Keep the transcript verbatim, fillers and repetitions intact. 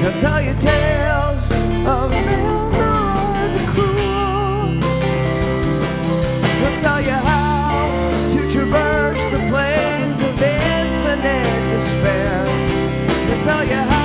He'll tell you tales of Melnor the Cruel. He'll tell you how to traverse the plains of infinite despair. He'll tell you how